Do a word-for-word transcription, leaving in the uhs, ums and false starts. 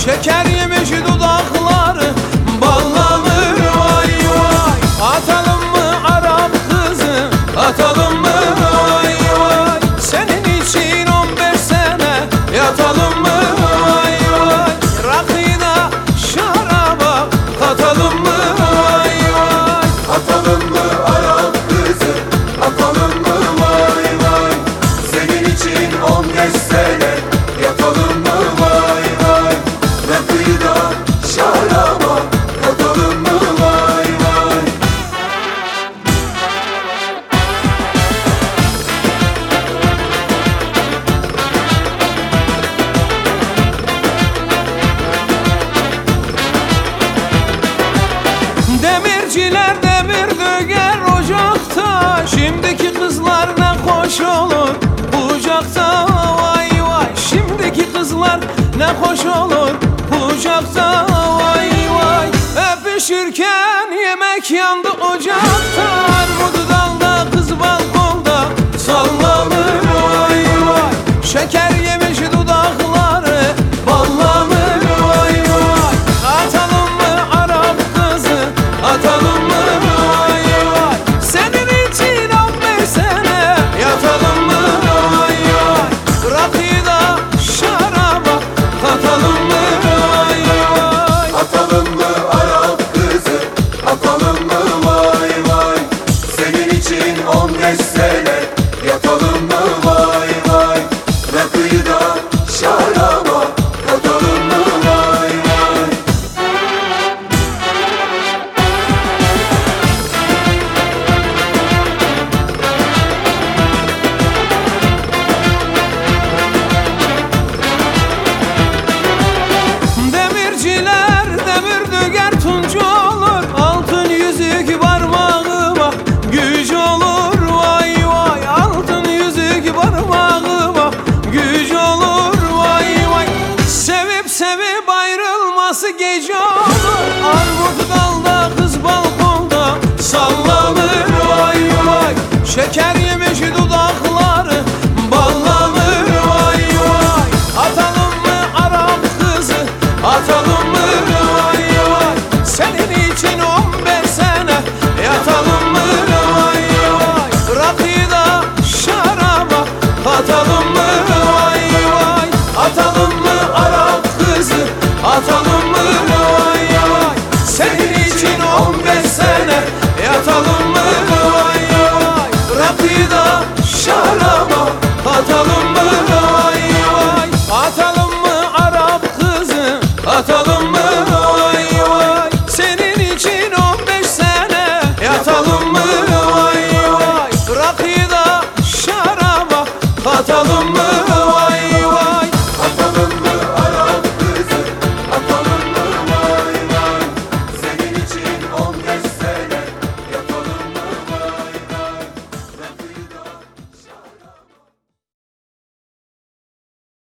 Şeker yemiş dudakları ballanır vay vay. Atalım mı Arap kızı, atalım mı vay vay. Senin için on beş sene yatalım mı vay vay. Rakıyla şaraba katalım mı vay vay. Atalım mı Arap kızı, atalım mı vay vay. Senin için on beş sene yatalım mı vay vay. Rakıyı da şaraba katalım mı vay vay. Demirciler demir döger ocakta. Şimdiki kızlar ne hoş olur bucakta vay vay. Şimdiki kızlar ne hoş olur bucakta vay vay. Öpüşürken yemek yandı ocakta. Armudu dalda kız balkonda sallanır vay vay. Şeker yemiş dudakları ballanır vay vay. Atalım mı Arap kızı, atalım mı vay vay. Senin için on beş sene yatalım mı vay vay. Rakıyı da şaraba katalım mı vay vay. Atalım mı Arap kızı, atalım mı vay vay. Senin için on beş sene yatalım mı vay vay. Rakıyı da şaraba katalım mı vay vay. Demirciler demir döger tuncu olur. Altın yüzük parmağıma güç olur vay vay. Altın yüzük parmağıma güç olur vay vay. Sevip sevip ayrılması gece